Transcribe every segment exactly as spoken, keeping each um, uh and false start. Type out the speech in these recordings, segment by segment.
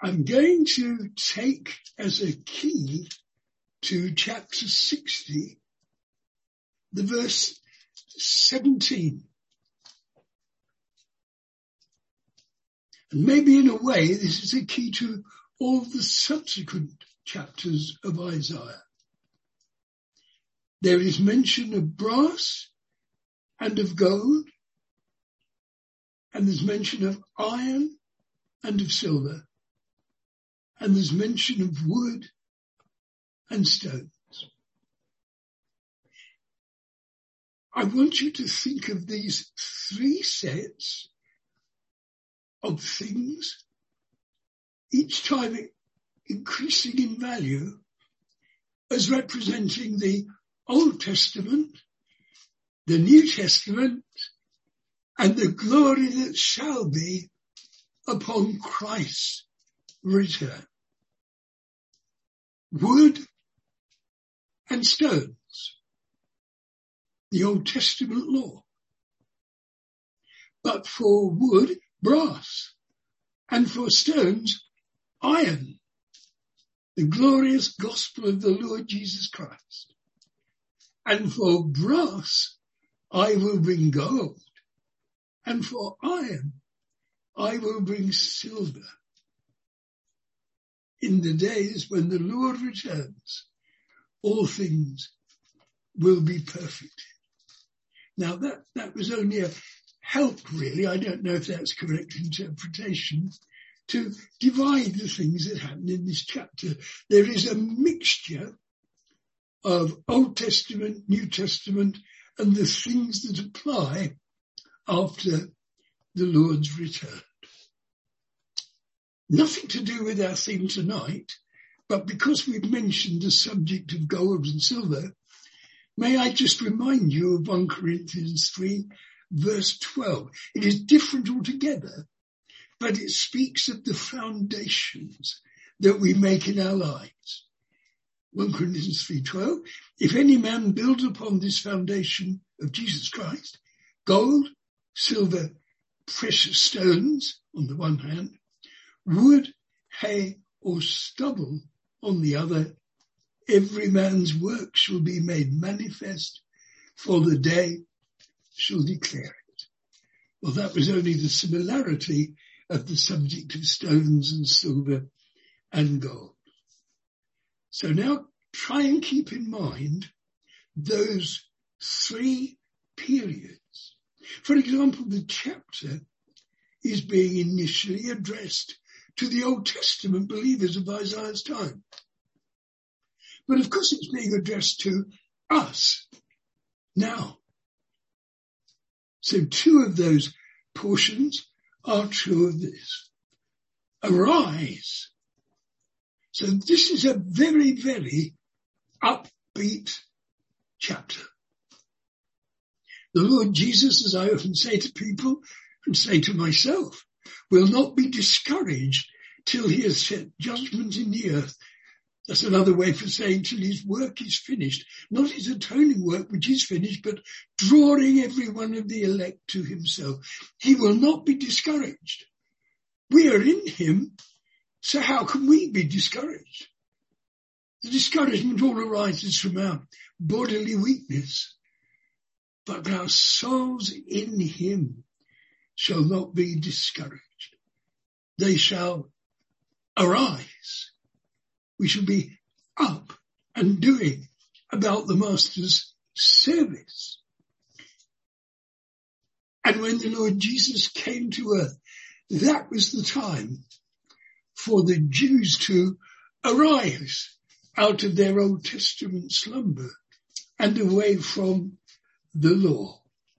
I'm going to take as a key to chapter sixty, the verse seventeen. And maybe in a way this is a key to all the subsequent chapters of Isaiah. There is mention of brass and of gold, and there's mention of iron and of silver, and there's mention of wood and stones. I want you to think of these three sets of things, each time increasing in value, as representing the Old Testament, the New Testament, and the glory that shall be upon Christ's return. Wood and stones, the Old Testament law. But for wood, brass, and for stones, iron, the glorious gospel of the Lord Jesus Christ. And for brass, I will bring gold, and for iron, I will bring silver. In the days when the Lord returns, all things will be perfect. Now that, that was only a help, really. I don't know if that's correct interpretation, to divide the things that happen in this chapter. There is a mixture of Old Testament, New Testament, and the things that apply after the Lord's return. Nothing to do with our theme tonight, but because we've mentioned the subject of gold and silver, may I just remind you of First Corinthians three, verse twelve. It is different altogether, but it speaks of the foundations that we make in our lives. First Corinthians three twelve, if any man builds upon this foundation of Jesus Christ, gold, silver, precious stones on the one hand, wood, hay, or stubble on the other, every man's work shall be made manifest, for the day shall declare it. Well, that was only the similarity of the subject of stones and silver and gold. So now try and keep in mind those three periods. For example, the chapter is being initially addressed to the Old Testament believers of Isaiah's time. But of course it's being addressed to us now. So two of those portions are true of this. Arise. So this is a very, very upbeat chapter. The Lord Jesus, as I often say to people and say to myself, will not be discouraged till he has set judgment in the earth. That's another way for saying till his work is finished. Not his atoning work, which is finished, but drawing every one of the elect to himself. He will not be discouraged. We are in him, so how can we be discouraged? The discouragement all arises from our bodily weakness. But our souls in him shall not be discouraged. They shall arise. We shall be up and doing about the Master's service. And when the Lord Jesus came to earth, that was the time for the Jews to arise out of their Old Testament slumber and away from the law.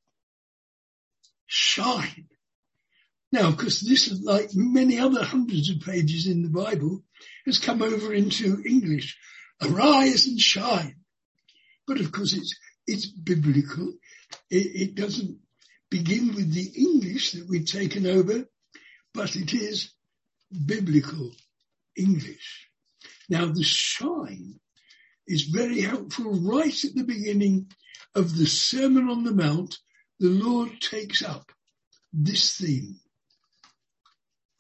Shine. Now, because this is like many other hundreds of pages in the Bible, has come over into English. Arise and shine. But of course it's, it's biblical. It, it doesn't begin with the English that we've taken over, but it is biblical English. Now the shine is very helpful right at the beginning of the Sermon on the Mount. The Lord takes up this theme.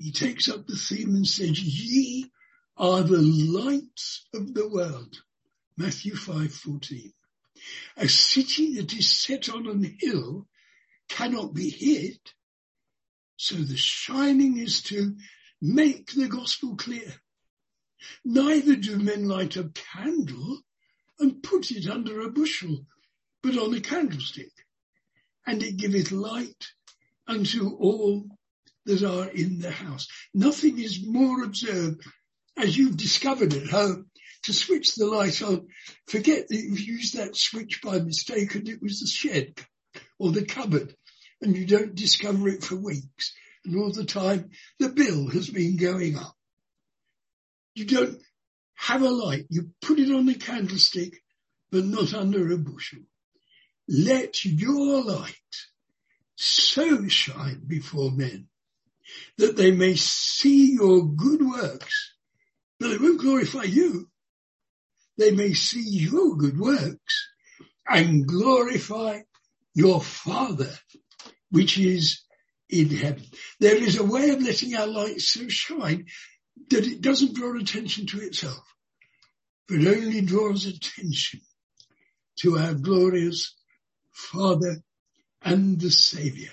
he takes up the theme and says, ye are the lights of the world. Matthew five fourteen. A city that is set on an hill cannot be hid. So the shining is to make the gospel clear. Neither do men light a candle and put it under a bushel, but on a candlestick, and it giveth light unto all that are in the house. Nothing is more observed, as you've discovered at home, to switch the light on. Forget that you've used that switch by mistake and it was the shed or the cupboard, and you don't discover it for weeks. And all the time the bill has been going up. You don't have a light. You put it on the candlestick, but not under a bushel. Let your light so shine before men that they may see your good works, but they won't glorify you. They may see your good works and glorify your Father, which is in heaven. There is a way of letting our light so shine that it doesn't draw attention to itself, but only draws attention to our glorious Father and the Saviour.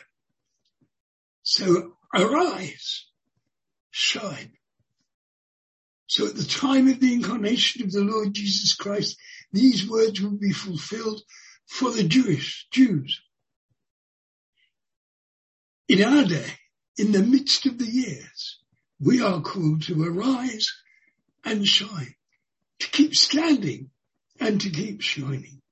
So arise, shine. So at the time of the incarnation of the Lord Jesus Christ, these words will be fulfilled for the Jewish Jews. In our day, in the midst of the years, we are called to arise and shine, to keep standing and to keep shining.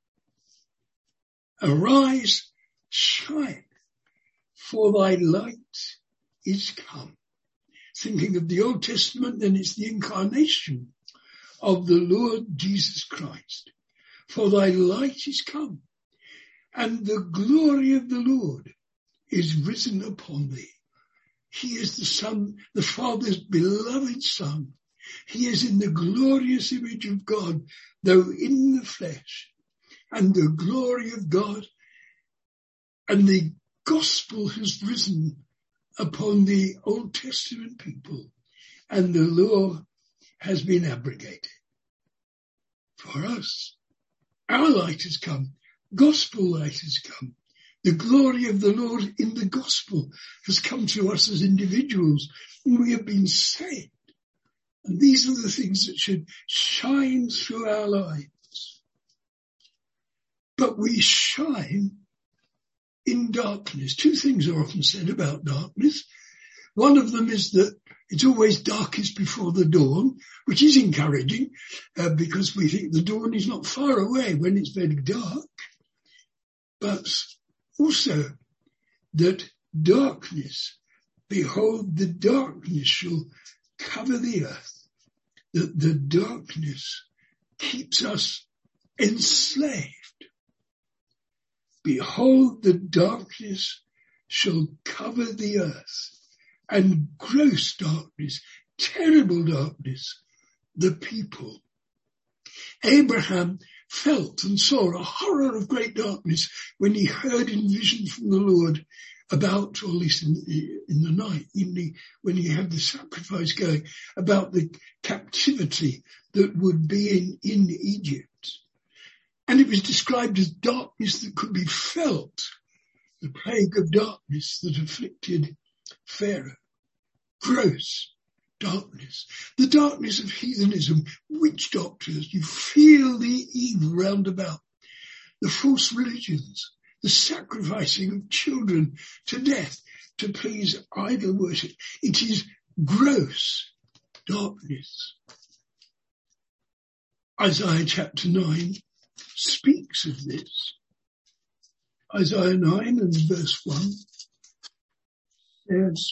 Arise, shine, for thy light is come. Thinking of the Old Testament, then it's the incarnation of the Lord Jesus Christ. For thy light is come, and the glory of the Lord is risen upon thee. He is the Son, the Father's beloved Son. He is in the glorious image of God, though in the flesh. And the glory of God and the gospel has risen upon the Old Testament people, and the law has been abrogated. For us, our light has come. Gospel light has come. The glory of the Lord in the gospel has come to us as individuals, and we have been saved. And these are the things that should shine through our lives. But we shine in darkness. Two things are often said about darkness. One of them is that it's always darkest before the dawn, which is encouraging, uh, because we think the dawn is not far away when it's very dark. But also that darkness, behold, the darkness shall cover the earth, that the darkness keeps us enslaved. Behold, the darkness shall cover the earth, and gross darkness, terrible darkness, the people. Abraham felt and saw a horror of great darkness when he heard in vision from the Lord about, or at least in, in the night, in the, when he had the sacrifice going, about the captivity that would be in, in Egypt. And it was described as darkness that could be felt, the plague of darkness that afflicted Pharaoh. Gross darkness, the darkness of heathenism, witch doctors, you feel the evil round about, the false religions, the sacrificing of children to death to please idol worship. It is gross darkness. Isaiah chapter nine speaks of this. Isaiah nine and verse one says,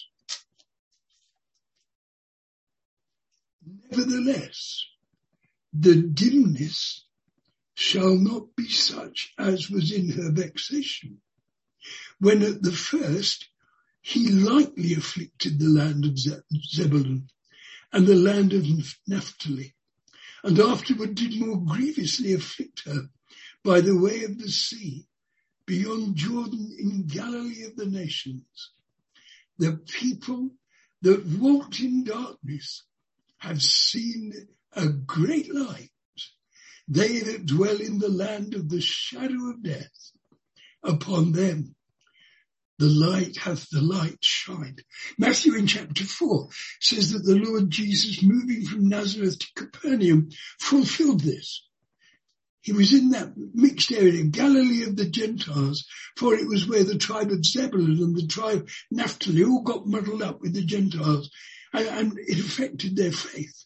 nevertheless, the dimness shall not be such as was in her vexation, when at the first he lightly afflicted the land of Zebulun and the land of Naphtali, and afterward did more grievously afflict her by the way of the sea, beyond Jordan in Galilee of the nations. The people that walked in darkness have seen a great light. They that dwell in the land of the shadow of death, upon them the light hath the light shined. Matthew in chapter four says that the Lord Jesus, moving from Nazareth to Capernaum, fulfilled this. He was in that mixed area, Galilee of the Gentiles, for it was where the tribe of Zebulun and the tribe of Naphtali all got muddled up with the Gentiles, and, and it affected their faith.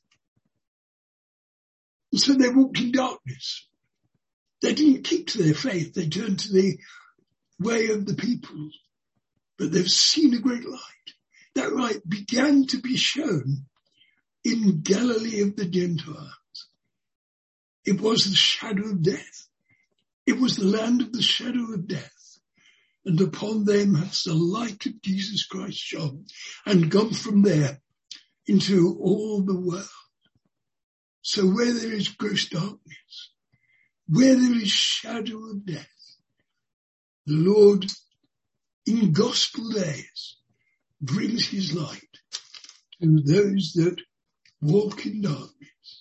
And so they walked in darkness. They didn't keep to their faith. They turned to the way of the peoples. But they've seen a great light. That light began to be shown in Galilee of the Gentiles. It was the shadow of death. It was the land of the shadow of death. And upon them has the light of Jesus Christ shone and gone from there into all the world. So where there is gross darkness, where there is shadow of death, the Lord in gospel days brings his light to those that walk in darkness.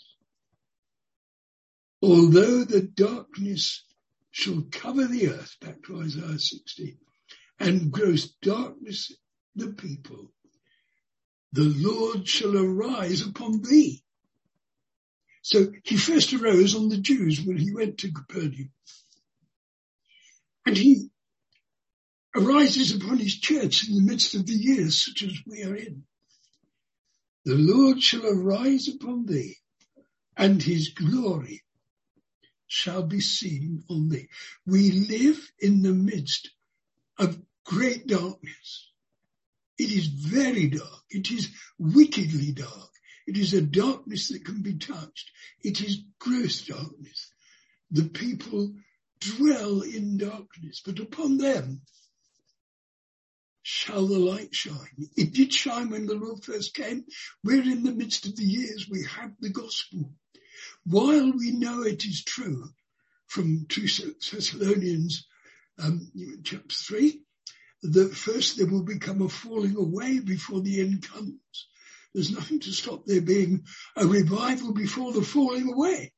Although the darkness shall cover the earth, back to Isaiah sixty, and gross darkness the people, the Lord shall arise upon thee. So he first arose on the Jews when he went to Capernaum. And he arises upon his church in the midst of the years such as we are in. The Lord shall arise upon thee, and his glory shall be seen on thee. We live in the midst of great darkness. It is very dark. It is wickedly dark. It is a darkness that can be touched. It is gross darkness. The people dwell in darkness, but upon them shall the light shine. It did shine when the Lord first came. We're in the midst of the years. We have the gospel. While we know it is true from Second Thessalonians um, chapter three, that first there will become a falling away before the end comes. There's nothing to stop there being a revival before the falling away.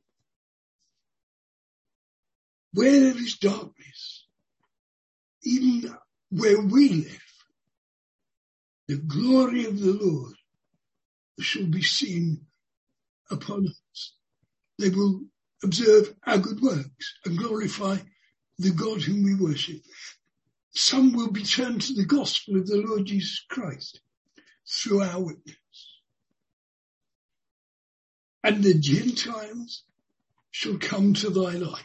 Where there is darkness, even where we live, the glory of the Lord shall be seen upon us. They will observe our good works and glorify the God whom we worship. Some will be turned to the gospel of the Lord Jesus Christ through our witness. And the Gentiles shall come to thy light.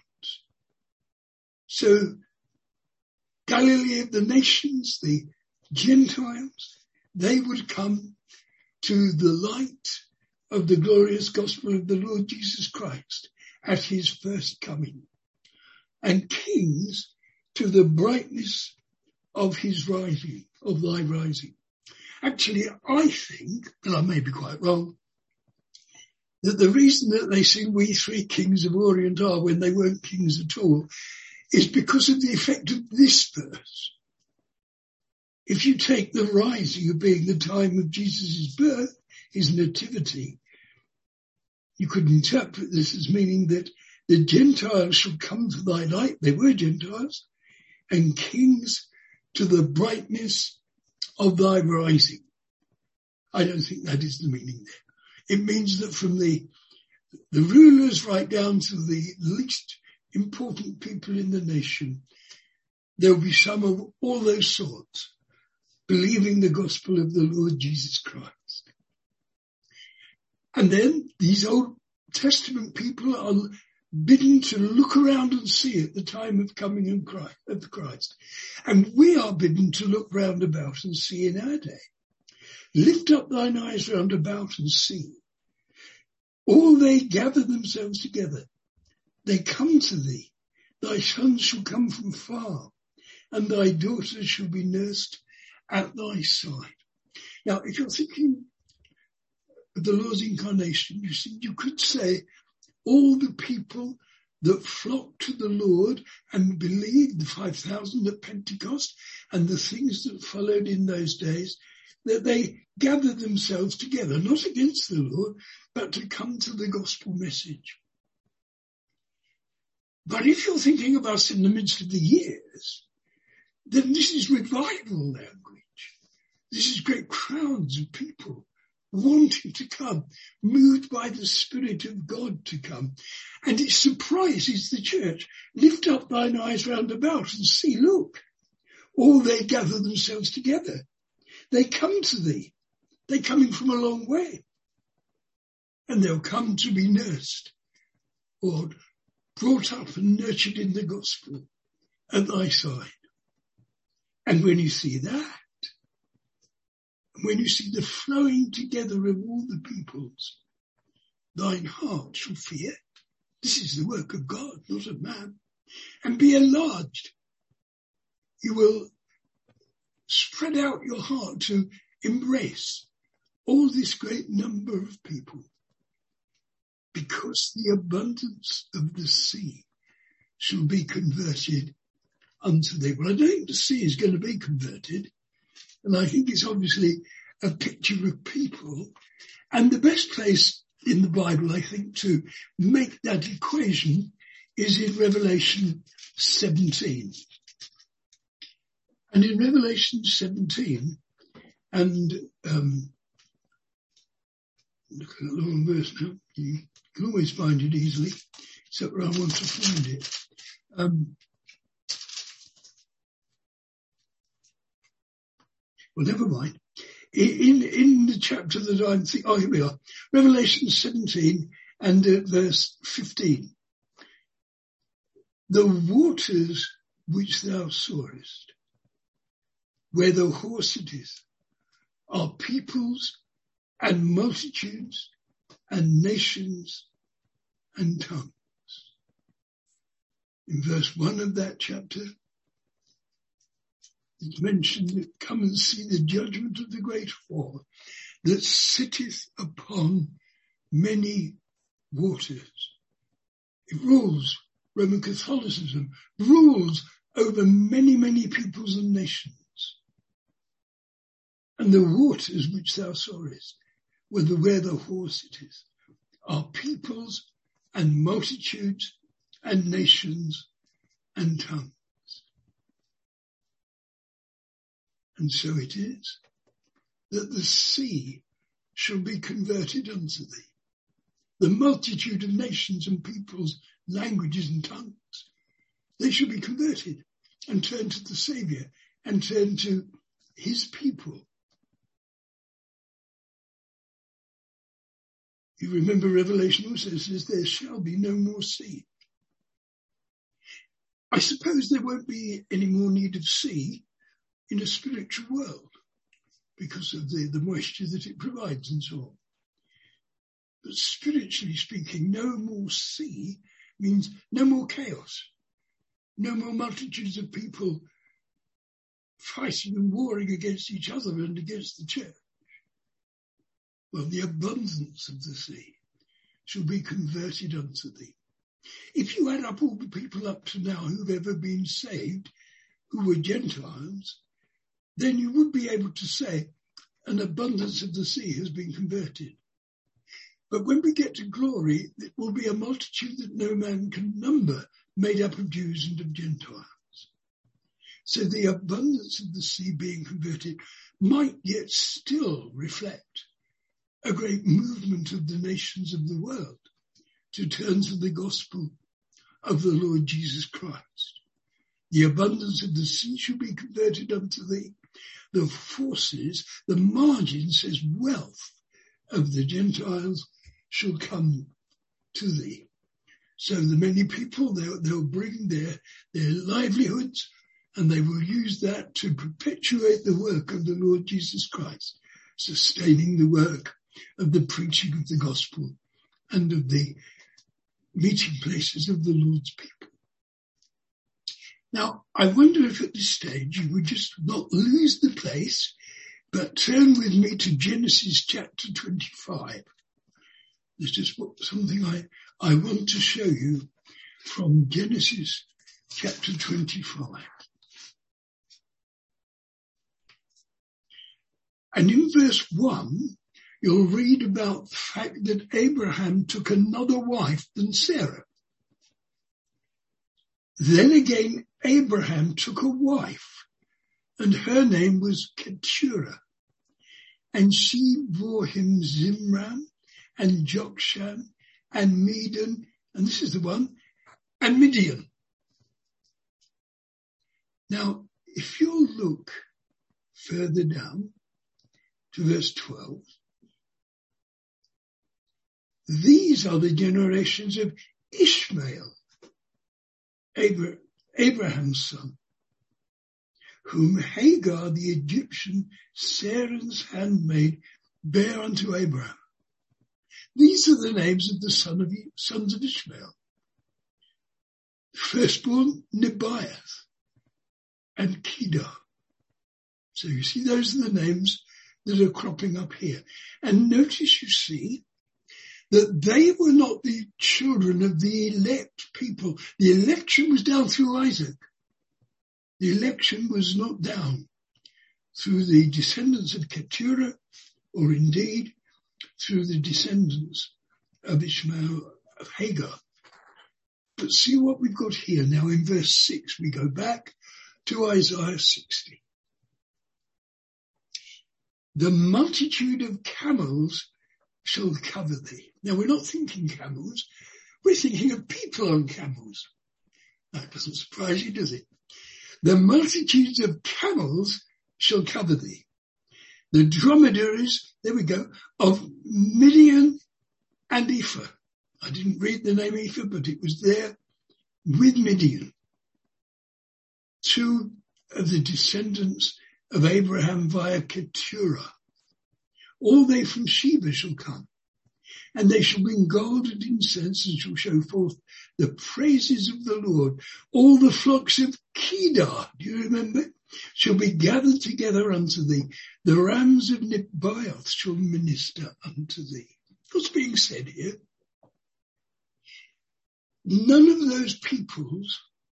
So Galilee of the nations, the Gentiles, they would come to the light of the glorious gospel of the Lord Jesus Christ at his first coming, and kings to the brightness of his rising, of thy rising. Actually, I think, and I may be quite wrong, that the reason that they sing "We Three Kings of Orient Are" when they weren't kings at all is because of the effect of this verse. If you take the rising of being the time of Jesus' birth, his nativity, you could interpret this as meaning that the Gentiles shall come to thy light. They were Gentiles, and kings to the brightness of thy rising. I don't think that is the meaning there. It means that from the, the rulers right down to the least important people in the nation, there will be some of all those sorts believing the gospel of the Lord Jesus Christ. And then these Old Testament people are bidden to look around and see at the time of coming of Christ, of Christ. And we are bidden to look round about and see in our day. Lift up thine eyes round about and see. All they gather themselves together. They come to thee. Thy sons shall come from far, and thy daughters shall be nursed at thy side. Now, if you're thinking of the Lord's incarnation, you see, you could say all the people that flocked to the Lord and believed, the five thousand at Pentecost and the things that followed in those days, that they gather themselves together, not against the Lord, but to come to the gospel message. But if you're thinking of us in the midst of the years, then this is revival language. This is great crowds of people wanting to come, moved by the Spirit of God to come. And it surprises the church. Lift up thine eyes round about and see, look, all they gather themselves together. They come to thee. They're coming from a long way. And they'll come to be nursed or brought up and nurtured in the gospel at thy side. And when you see that, when you see the flowing together of all the peoples, thine heart shall fear. This is the work of God, not of man. And be enlarged. You will spread out your heart to embrace all this great number of people, because the abundance of the sea shall be converted unto thee. Well, I don't think the sea is going to be converted, and I think it's obviously a picture of people. And the best place in the Bible, I think, to make that equation is in Revelation seventeen. And in Revelation seventeen, and um, look at that long verse now, you can always find it easily, except where I want to find it. Um, well, never mind. In, in the chapter that I'm thinking, oh, here we are, Revelation seventeen and uh, verse fifteen. The waters which thou sawest, where the horse sitteth, are peoples and multitudes and nations and tongues. In verse one of that chapter, it's mentioned that come and see the judgment of the great whore that sitteth upon many waters. It rules, Roman Catholicism rules over many, many peoples and nations. And the waters which thou sawest, where the, where the whore sitteth, are peoples and multitudes and nations and tongues. And so it is that the sea shall be converted unto thee. The multitude of nations and peoples, languages and tongues, they shall be converted and turn to the Saviour and turn to his people. You remember Revelation also says there shall be no more sea. I suppose there won't be any more need of sea in a spiritual world because of the, the moisture that it provides and so on. But spiritually speaking, no more sea means no more chaos, no more multitudes of people fighting and warring against each other and against the church. Well, the abundance of the sea shall be converted unto thee. If you add up all the people up to now who've ever been saved, who were Gentiles, then you would be able to say an abundance of the sea has been converted. But when we get to glory, it will be a multitude that no man can number, made up of Jews and of Gentiles. So the abundance of the sea being converted might yet still reflect a great movement of the nations of the world to turn to the gospel of the Lord Jesus Christ. The abundance of the sea shall be converted unto thee. The forces, the margin says wealth of the Gentiles shall come to thee. So the many people, they'll, they'll bring their, their livelihoods and they will use that to perpetuate the work of the Lord Jesus Christ, sustaining the work of the preaching of the gospel and of the meeting places of the Lord's people. Now, I wonder if at this stage you would just not lose the place, but turn with me to Genesis chapter twenty-five. There's just something I, I want to show you from Genesis chapter twenty-five. And in verse one, you'll read about the fact that Abraham took another wife than Sarah. Then again, Abraham took a wife, and her name was Keturah. And she bore him Zimran and Jokshan and Medan, and this is the one, and Midian. Now, if you look further down to verse twelve, these are the generations of Ishmael, Abraham's son, whom Hagar the Egyptian, Sarah's handmaid, bare unto Abraham. These are the names of the son of, sons of Ishmael. Firstborn, Nebaioth and Kedar. So you see, those are the names that are cropping up here. And notice, you see, that they were not the children of the elect people. The election was down through Isaac. The election was not down through the descendants of Keturah, or indeed through the descendants of Ishmael, of Hagar. But see what we've got here now in verse six. We go back to Isaiah sixty. The multitude of camels shall cover thee. Now we're not thinking camels, we're thinking of people on camels. That doesn't surprise you, does it? The multitudes of camels shall cover thee. The dromedaries, there we go, of Midian and Ephah. I didn't read the name Ephah, but it was there with Midian. Two of the descendants of Abraham via Keturah. All they from Sheba shall come, and they shall bring gold and incense and shall show forth the praises of the Lord. All the flocks of Kedar, do you remember, shall be gathered together unto thee. The rams of Nebaioth shall minister unto thee. What's being said here? None of those peoples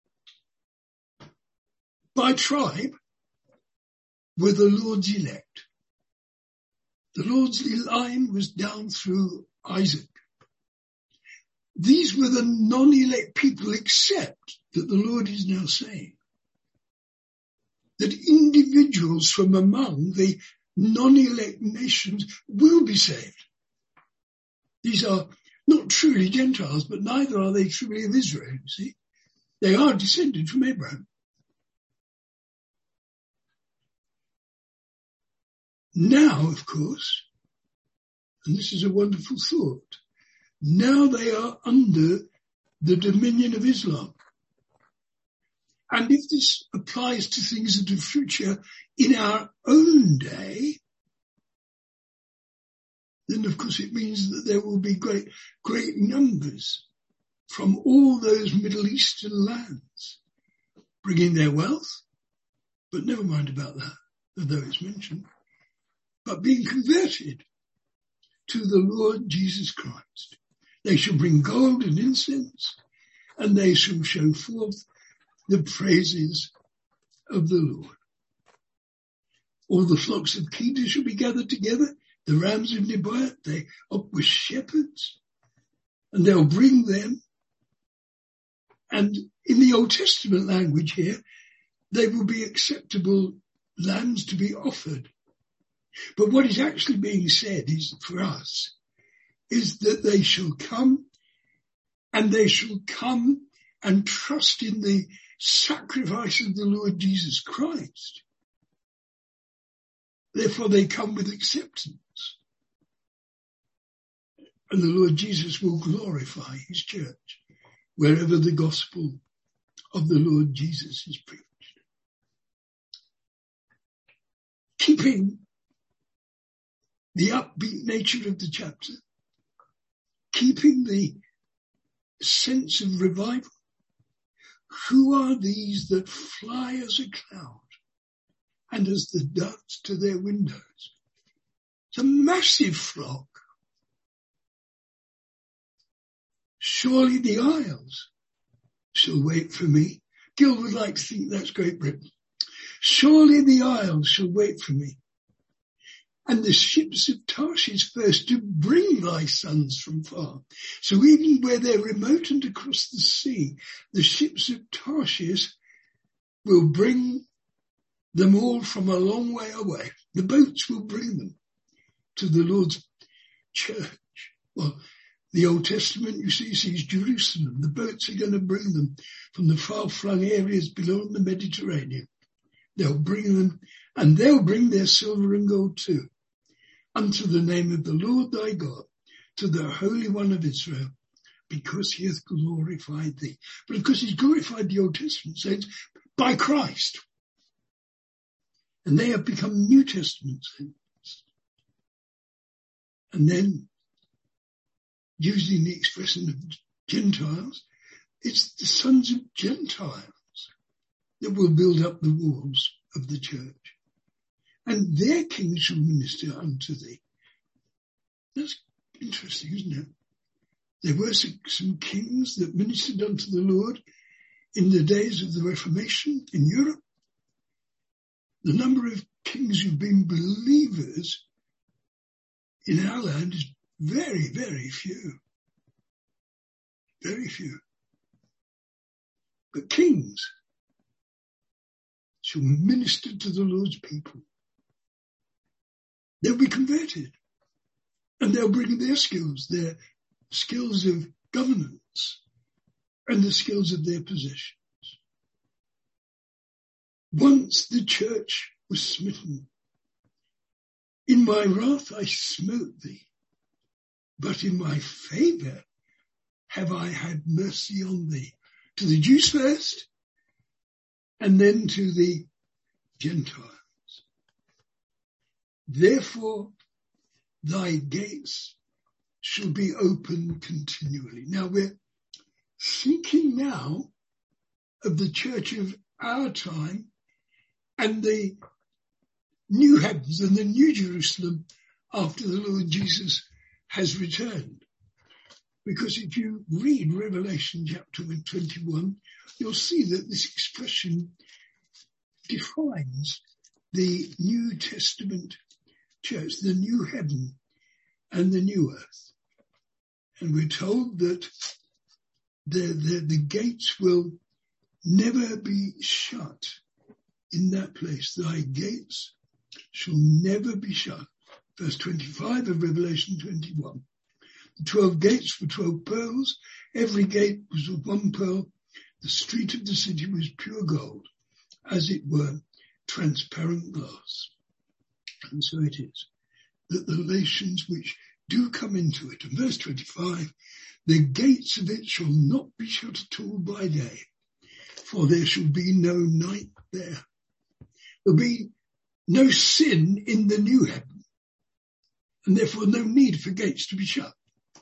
by tribe were the Lord's elect. The Lord's line was down through Isaac. These were the non-elect people, except that the Lord is now saying that individuals from among the non-elect nations will be saved. These are not truly Gentiles, but neither are they truly of Israel, you see. They are descended from Abraham. Now, of course, and this is a wonderful thought, now they are under the dominion of Islam. And if this applies to things that are future in our own day, then of course it means that there will be great, great numbers from all those Middle Eastern lands bringing their wealth, but never mind about that, although it's mentioned, but being converted to the Lord Jesus Christ. They shall bring gold and incense, and they shall show forth the praises of the Lord. All the flocks of Kedar shall be gathered together, the rams of Nebaioth, they up with shepherds, and they'll bring them. And in the Old Testament language here, they will be acceptable lambs to be offered. But what is actually being said is, for us, is that they shall come, and they shall come and trust in the sacrifice of the Lord Jesus Christ. Therefore they come with acceptance. And the Lord Jesus will glorify his church wherever the gospel of the Lord Jesus is preached. Keeping the upbeat nature of the chapter, keeping the sense of revival. Who are these that fly as a cloud and as the doves to their windows? It's a massive flock. Surely the isles shall wait for me. Gil would like to think that's Great Britain. Surely the isles shall wait for me. and the ships of Tarshish first to bring thy sons from far. So even where they're remote and across the sea, the ships of Tarshish will bring them all from a long way away. The boats will bring them to the Lord's church. Well, the Old Testament, you see, sees Jerusalem. The boats are going to bring them from the far-flung areas below the Mediterranean. They'll bring them, and they'll bring their silver and gold too, unto the name of the Lord thy God, to the Holy One of Israel, because he hath glorified thee. But of course he's glorified the Old Testament saints by Christ. And they have become New Testament saints. And then, using the expression of Gentiles, it's the sons of Gentiles that will build up the walls of the church. And their kings shall minister unto thee. That's interesting, isn't it? There were some, some kings that ministered unto the Lord in the days of the Reformation in Europe. The number of kings who've been believers in our land is very, very few. Very few. But kings shall minister to the Lord's people. They'll be converted. And they'll bring their skills, their skills of governance, and the skills of their possessions. Once the church was smitten. In my wrath I smote thee, but in my favour have I had mercy on thee. To the Jews first, and then to the Gentiles. Therefore thy gates shall be open continually. Now we're thinking now of the church of our time and the new heavens and the new Jerusalem after the Lord Jesus has returned. Because if you read Revelation chapter twenty-one, you'll see that this expression defines the New Testament church, the new heaven and the new earth. And we're told that the, the, the gates will never be shut in that place. Thy gates shall never be shut. Verse twenty-five of Revelation twenty-one. The twelve gates were twelve pearls. Every gate was of one pearl. The street of the city was pure gold, as it were transparent glass. And so it is that the nations which do come into it, and verse twenty-five, the gates of it shall not be shut at all by day, for there shall be no night there. There'll be no sin in the new heaven, and therefore no need for gates to be shut.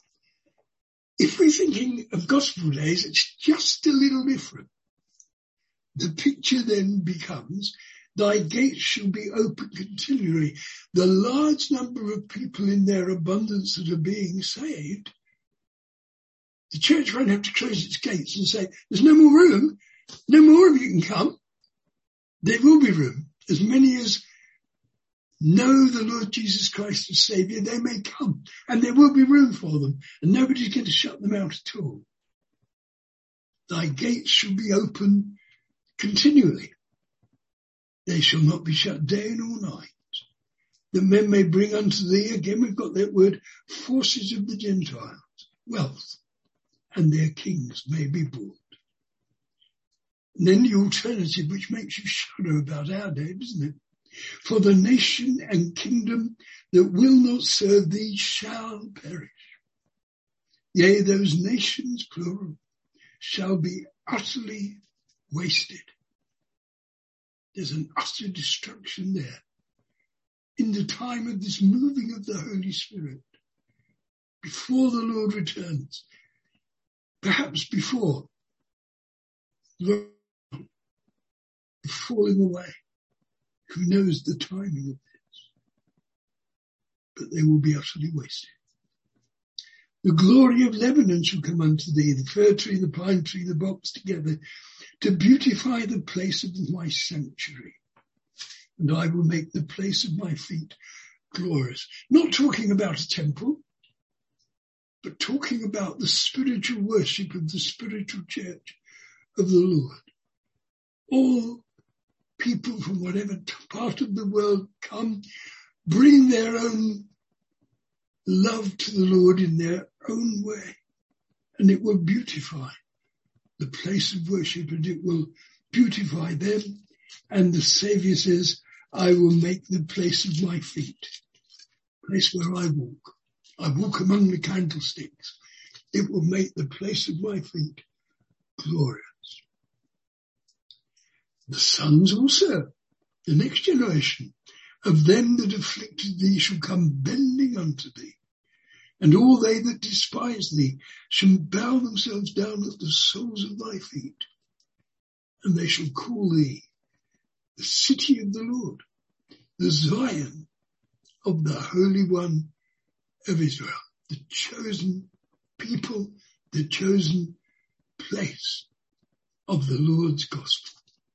If we're thinking of gospel days, it's just a little different. The picture then becomes, thy gates shall be open continually. The large number of people in their abundance that are being saved, the church won't have to close its gates and say, there's no more room, no more of you can come. There will be room. As many as know the Lord Jesus Christ as Saviour, they may come, and there will be room for them, and nobody's going to shut them out at all. Thy gates shall be open continually. They shall not be shut day nor night. The men may bring unto thee, again we've got that word, forces of the Gentiles, wealth, and their kings may be bought. And then the alternative, which makes you shudder about our day, doesn't it? For the nation and kingdom that will not serve thee shall perish. Yea, those nations, plural, shall be utterly wasted. There's an utter destruction there in the time of this moving of the Holy Spirit, before the Lord returns, perhaps before the falling away. Who knows the timing of this? But they will be utterly wasted. The glory of Lebanon shall come unto thee, the fir tree, the pine tree, the box together, to beautify the place of my sanctuary. And I will make the place of my feet glorious. Not talking about a temple, but talking about the spiritual worship of the spiritual church of the Lord. All people from whatever part of the world come, bring their own love to the Lord in their own way, and it will beautify the place of worship, and it will beautify them. And the Saviour says, I will make the place of my feet, place where I walk. I walk among the candlesticks. It will make the place of my feet glorious. The sons also, the next generation of them that afflicted thee shall come bending unto thee, and all they that despise thee shall bow themselves down at the soles of thy feet, and they shall call thee the city of the Lord, the Zion of the Holy One of Israel, the chosen people, the chosen place of the Lord's gospel.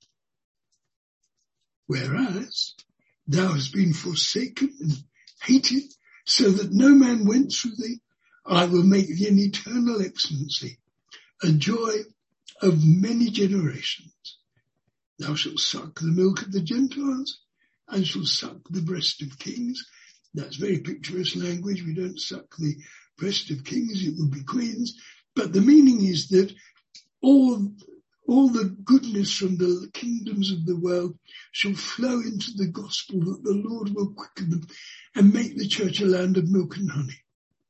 Whereas thou hast been forsaken and hated, so that no man went through thee, I will make thee an eternal excellency, a joy of many generations. Thou shalt suck the milk of the Gentiles, and shalt suck the breast of kings. That's very picturesque language. We don't suck the breast of kings, it would be queens. But the meaning is that all all the goodness from the kingdoms of the world shall flow into the gospel, that the Lord will quicken them and make the church a land of milk and honey.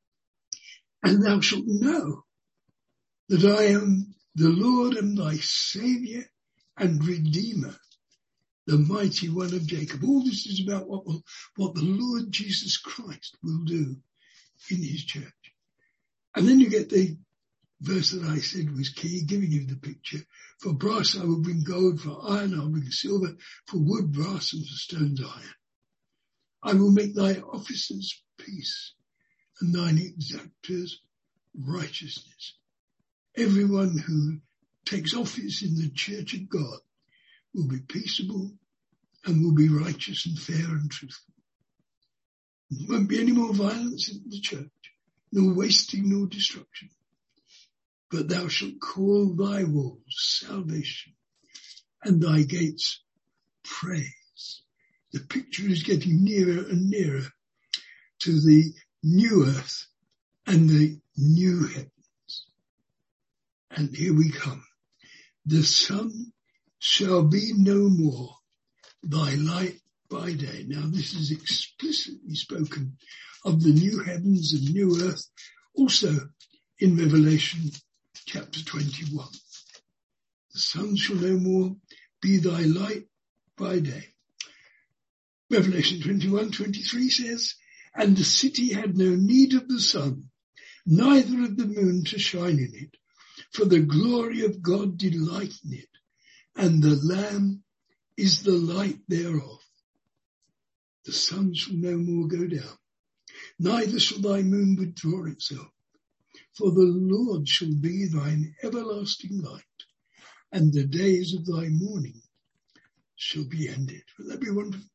And thou shalt know that I am the Lord and thy Saviour and Redeemer, the mighty one of Jacob. All this is about what will, what the Lord Jesus Christ will do in his church. And then you get the verse that I said was key, giving you the picture. For brass I will bring gold, for iron I will bring silver, for wood, brass, and for stones iron. I will make thy officers peace, and thine exactors righteousness. Everyone who takes office in the church of God will be peaceable and will be righteous and fair and truthful. There won't be any more violence in the church, nor wasting, nor destruction. But thou shalt call thy walls salvation, and thy gates praise. The picture is getting nearer and nearer to the new earth and the new heavens. And here we come. The sun shall be no more thy light by day. Now this is explicitly spoken of the new heavens and new earth, also in Revelation chapter twenty-one. The sun shall no more be thy light by day. Revelation twenty-one twenty-three says, and the city had no need of the sun, neither of the moon to shine in it, for the glory of God did lighten it, and the Lamb is the light thereof. The sun shall no more go down, neither shall thy moon withdraw itself. For the Lord shall be thine everlasting light, and the days of thy mourning shall be ended. Would that be wonderful?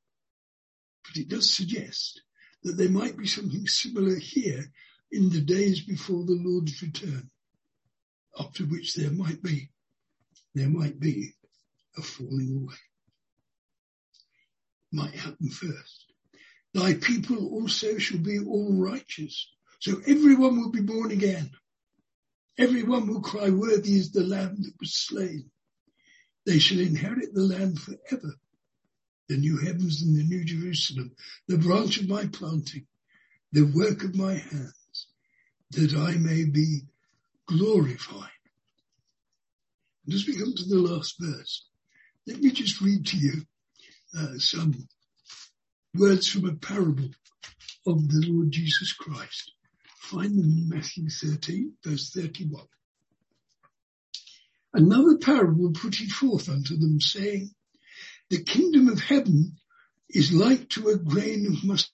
But it does suggest that there might be something similar here in the days before the Lord's return, after which there might be, there might be a falling away. Might happen first. Thy people also shall be all righteous. So everyone will be born again. Everyone will cry, worthy is the Lamb that was slain. They shall inherit the land forever. The new heavens and the new Jerusalem, the branch of my planting, the work of my hands, that I may be glorified. And as we come to the last verse, let me just read to you uh, some words from a parable of the Lord Jesus Christ. Find them in Matthew thirteen, verse thirty-one. Another parable put he forth unto them, saying, the kingdom of heaven is like to a grain of mustard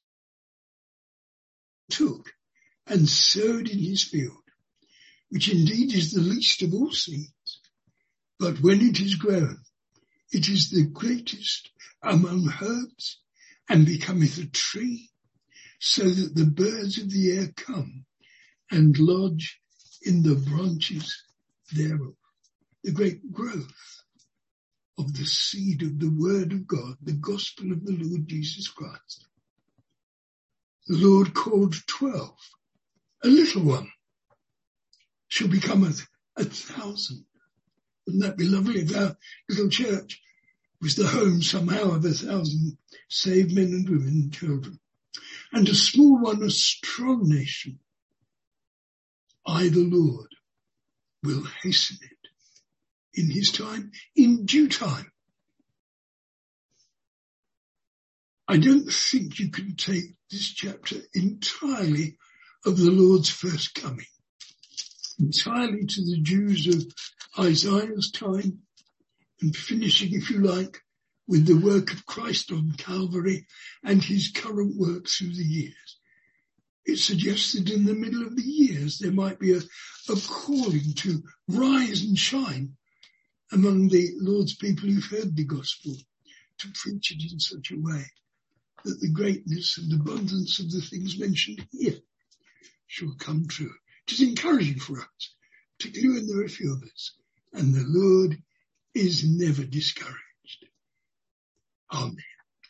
took and sowed in his field, which indeed is the least of all seeds. But when it is grown, it is the greatest among herbs, and becometh a tree, so that the birds of the air come and lodge in the branches thereof. The great growth of the seed of the word of God, the gospel of the Lord Jesus Christ. The Lord called twelve. A little one shall become a, a thousand. Wouldn't that be lovely if our little church was the home somehow of a thousand saved men and women and children? And a small one, a strong nation. I, the Lord, will hasten it in his time, in due time. I don't think you can take this chapter entirely of the Lord's first coming, entirely to the Jews of Isaiah's time, and finishing, if you like, with the work of Christ on Calvary and his current work through the years. It suggests that in the middle of the years there might be a, a calling to rise and shine among the Lord's people who've heard the gospel, to preach it in such a way that the greatness and abundance of the things mentioned here shall come true. It is encouraging for us, particularly when there are a few of us, and the Lord is never discouraged. Amen.